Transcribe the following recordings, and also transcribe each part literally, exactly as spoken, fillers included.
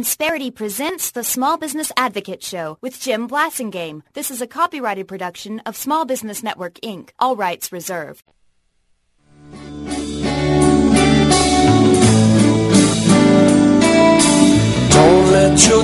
Insperity presents the Small Business Advocate Show with Jim Blasingame. This is a copyrighted production of Small Business Network, Incorporated. All rights reserved. Don't let your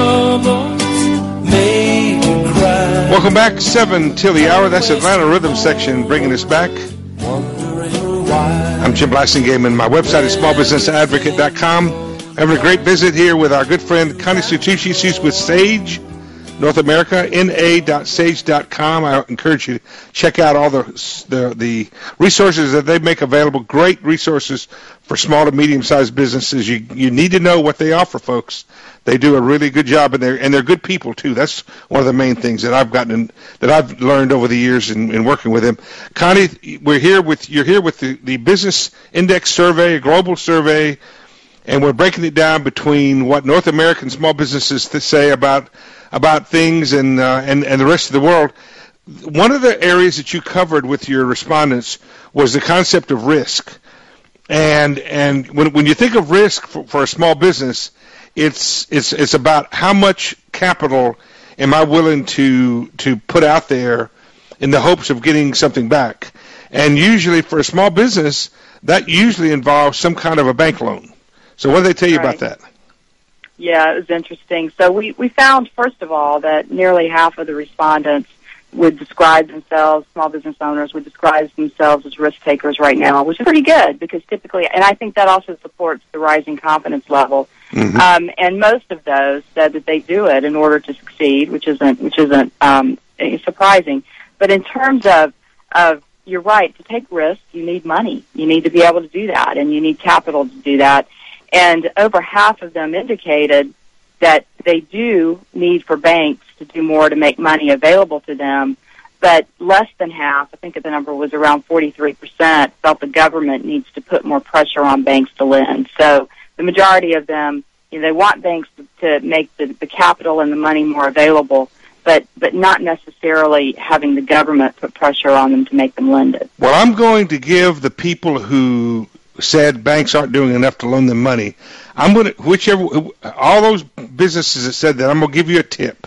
troubles make you cry. Welcome back, seven till the hour. That's Atlanta Rhythm Section bringing us back. Wondering why. I'm Jim Blasingame, and my website is small business advocate dot com. Having a great visit here with our good friend Connie Sutucci. She's with Sage North America, N A dot sage dot com. I encourage you to check out all the, the the resources that they make available. Great resources for small to medium-sized businesses. You you need to know what they offer, folks. They do a really good job, and they're and they're good people too. That's one of the main things that I've gotten in, that I've learned over the years in, in working with them. Connie, we're here with you're here with the, the Business Index Survey, a global survey. And we're breaking it down between what North American small businesses to say about about things and, uh, and and the rest of the world. One of the areas that you covered with your respondents was the concept of risk. And and when when you think of risk for, for a small business, it's it's it's about how much capital am I willing to to put out there in the hopes of getting something back. And usually for a small business, that usually involves some kind of a bank loan. So what did they tell you right. about that? Yeah, it was interesting. So we, we found, first of all, that nearly half of the respondents would describe themselves, small business owners would describe themselves as risk takers right now, which is pretty good because typically, and I think that also supports the rising confidence level. Mm-hmm. Um, and most of those said that they do it in order to succeed, which isn't which isn't um, surprising. But in terms of of you're right, to take risks, you need money. You need to be able to do that, and you need capital to do that. And over half of them indicated that they do need for banks to do more to make money available to them, but less than half, I think the number was around forty-three percent, felt the government needs to put more pressure on banks to lend. So the majority of them, you know, they want banks to, to make the, the capital and the money more available, but, but not necessarily having the government put pressure on them to make them lend it. Well, I'm going to give the people who said banks aren't doing enough to loan them money, I'm going to, whichever, all those businesses that said that, I'm going to give you a tip.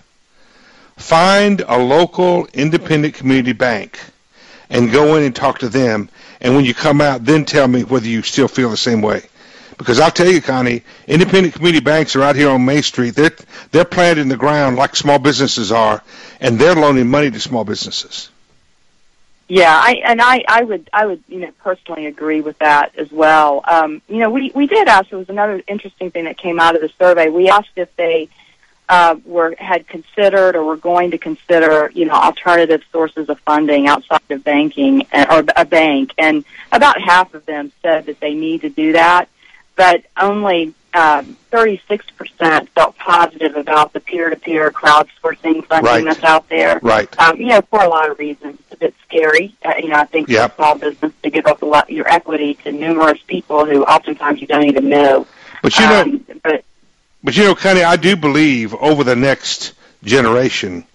Find a local independent community bank and go in and talk to them, and when you come out, then tell me whether you still feel the same way. Because I'll tell you, Connie, independent community banks are out here on Main Street. They're, they're planted in the ground like small businesses are, and they're loaning money to small businesses. Yeah, I, and I, I would, I would, you know, personally agree with that as well. Um, you know, we, we did ask. It was another interesting thing that came out of the survey. We asked if they uh, were had considered or were going to consider, you know, alternative sources of funding outside of banking or a bank, and about half of them said that they need to do that, but only um, thirty-six percent felt positive about the peer-to-peer crowdsourcing funding right. that's out there. Right. Um, you know, for a lot of reasons. It's a bit scary. Uh, you know, I think yep. for a small business to give up a lot your equity to numerous people who oftentimes you don't even know. But you know, um, but, but you know, Connie, I do believe over the next generation,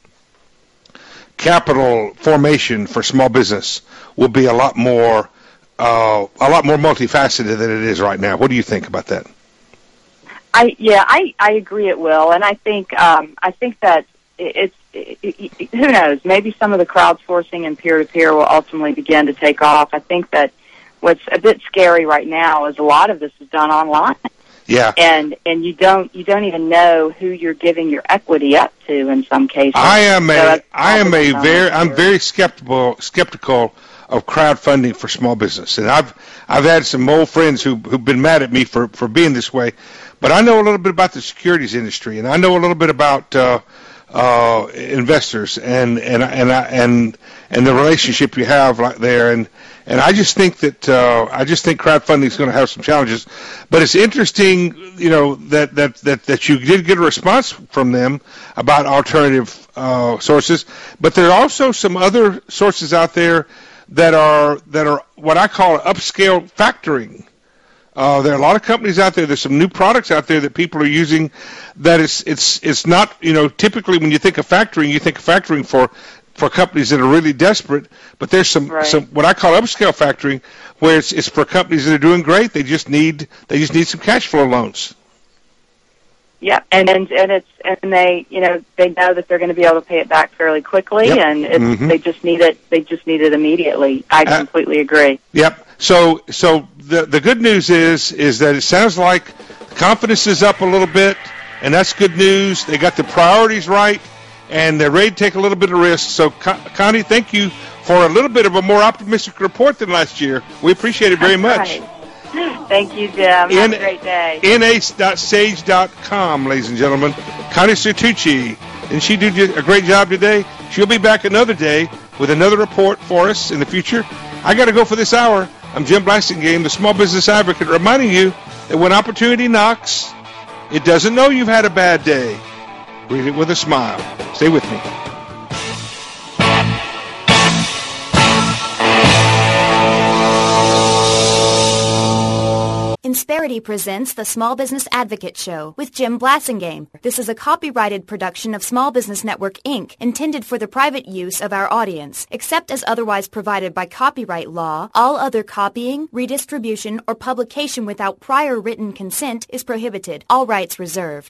capital formation for small business will be a lot more, uh, a lot more multifaceted than it is right now. What do you think about that? I yeah, I, I agree it will, and I think um, I think that it's it, it, who knows, maybe some of the crowdsourcing and peer to peer will ultimately begin to take off. I think that what's a bit scary right now is a lot of this is done online. Yeah, and and you don't you don't even know who you're giving your equity up to in some cases. I am a so I am a very I'm very skeptical skeptical of crowdfunding for small business, and I've I've had some old friends who who've been mad at me for, for being this way. But I know a little bit about the securities industry, and I know a little bit about uh, uh, investors and and and and and the relationship you have right there. And and I just think that uh, I just think crowdfunding is going to have some challenges. But it's interesting, you know, that that that that you did get a response from them about alternative uh, sources. But there are also some other sources out there that are that are what I call upscale factoring. Uh, there are a lot of companies out there. There's some new products out there that people are using. That it's it's it's not, you know, typically when you think of factoring, you think of factoring for for companies that are really desperate. But there's some, right. some what I call upscale factoring, where it's it's for companies that are doing great. They just need they just need some cash flow loans. Yep, and, and and it's and they you know they know that they're going to be able to pay it back fairly quickly, Yep. and it's, Mhm. they just need it. They just need it immediately. I Uh, completely agree. Yep. So so the the good news is is that it sounds like confidence is up a little bit, and that's good news. They got the priorities right, and they're ready to take a little bit of risk. So Con- Connie, thank you for a little bit of a more optimistic report than last year. We appreciate it very much. Right. Thank you, Jim. Have In- a great day. N A dot sage dot com, ladies and gentlemen. Connie Certucci. And she did a great job today. She'll be back another day with another report for us in the future. I got to go for this hour. I'm Jim Blasingame, the Small Business Advocate, reminding you that when opportunity knocks, it doesn't know you've had a bad day. Greet it with a smile. Stay with me. Insperity presents the Small Business Advocate Show with Jim Blasingame. This is a copyrighted production of Small Business Network, Incorporated, intended for the private use of our audience. Except as otherwise provided by copyright law, all other copying, redistribution, or publication without prior written consent is prohibited. All rights reserved.